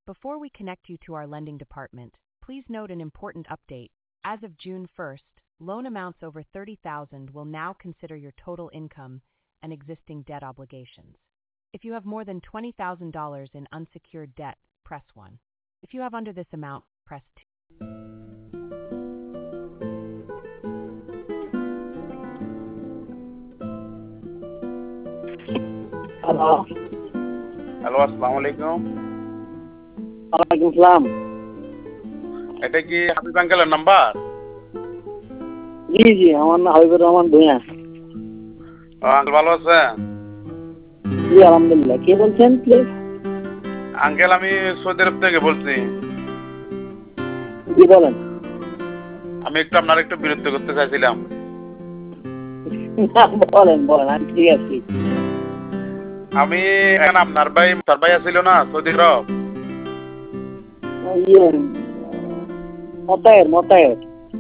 Before we connect you to our lending department, please note an important update. As of June 1st, loan amounts over $30,000 will now consider your total income and existing debt obligations. If you have more than $20,000 in unsecured debt, press 1. If you have under this amount, press 2. Hello hello, আসসালামু আলাইকুম। ওয়ালাইকুম আসসালাম। এটা কি হাবিব আঙ্কেলের number? জি জি, আমার নাম Habibur Rahman Bhuiyan. Uncle ভালো আছেন? জি আলহামদুলিল্লাহ। কে বলছেন প্লিজ? আঙ্কেল আমি সৌদি আরব থেকে বলছি। জি বলেন। আমি আপনার একটু বিরক্ত করতে চাইছিলাম। বলেন বলেন, আমি ঠিক আছি। আমি এখন আপনার ভাই আছিল না সৌদি আরব? ইয়ে মতায়ের।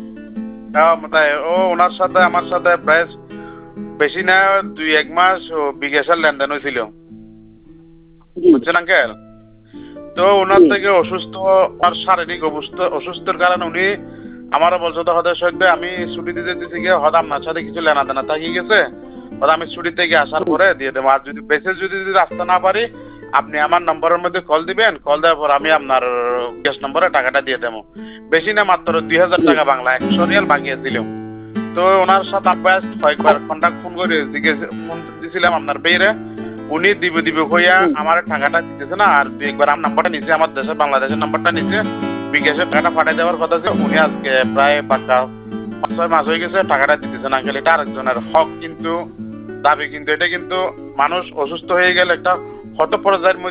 ওনার সাথে আমার সাথে প্রায় বেশি না 2-1 মাস বিকাশের লেনদেন হয়েছিল, বুঝছেন আঙ্কেল? তো ওনার থেকে আর শারীরিক অসুস্থতার কারণে উনি আমারও বলছে তো হয়তো শহীদ ভাই আমি ছুটি দিতে দিতে গিয়ে হয়তো আপনার সাথে কিছু লেনা দেনা থাকি গেছে, হয়তো আমি ছুটি থেকে আসার পরে দিয়ে দেবো। আর যদি বেঁচে যদি আসতে না পারি আপনি আমার নম্বরের মধ্যে কল দিবেন, কল দেওয়ার পর আমি আপনার ক্যাশ নম্বরে টাকাটা দিয়ে দেবো। বেশি না মাত্র 2,000 টাকা বাংলা 100 রিয়াল বাকি ছিল। তো ওনার সাথে কয়েকবার কন্টাক্ট ফোন করে ফোন দিছিলাম আপনার বেইরে, উনি দিবে হইয়া আমার টাকাটা দিতেছে না। আর একবার আমার নাম্বারটা নিচে, আমার দেশের বাংলাদেশের নাম্বারটা নিচে বিকাশের টাকাটা পাঠিয়ে দেওয়ার কথা ছিল। উনি আজকে প্রায় 5-6 মাস হয়ে গেছে টাকাটা দিতেছে না আঙ্কেল। এটা আরেকজনের হক কিন্তু দাবি, কিন্তু এটা কিন্তু মানুষ অসুস্থ হয়ে গেলে একটা হত পর্যায়ের